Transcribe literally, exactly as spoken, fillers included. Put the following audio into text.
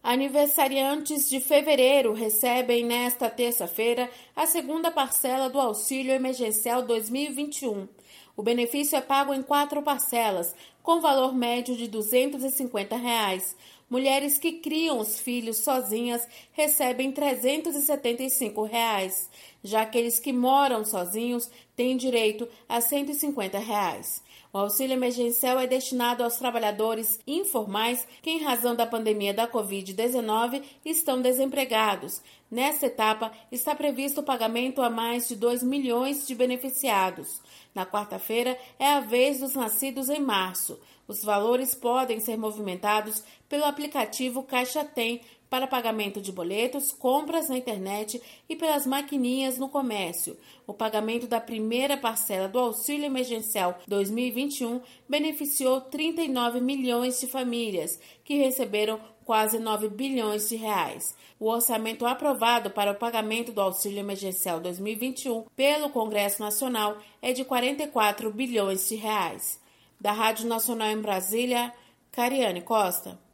Aniversariantes de fevereiro recebem nesta terça-feira a segunda parcela do Auxílio Emergencial dois mil e vinte e um. O benefício é pago em quatro parcelas, com valor médio de duzentos e cinquenta reais. Mulheres que criam os filhos sozinhas recebem trezentos e setenta e cinco reais. Já aqueles que moram sozinhos têm direito a cento e cinquenta reais. O auxílio emergencial é destinado aos trabalhadores informais que, em razão da pandemia da covid dezenove, estão desempregados. Nesta etapa, está previsto o pagamento a mais de dois milhões de beneficiados. Na quarta-feira, é a vez dos nascidos em março. Os valores podem ser movimentados pelo aplicativo Caixa Tem para pagamento de boletos, compras na internet e pelas maquininhas no comércio. O pagamento da primeira parcela do Auxílio Emergencial dois mil e vinte e um beneficiou trinta e nove milhões de famílias, que receberam quase nove bilhões de reais. O orçamento aprovado para o pagamento do Auxílio Emergencial dois mil e vinte e um pelo Congresso Nacional é de quarenta e quatro bilhões de reais. Da Rádio Nacional em Brasília, Cariane Costa.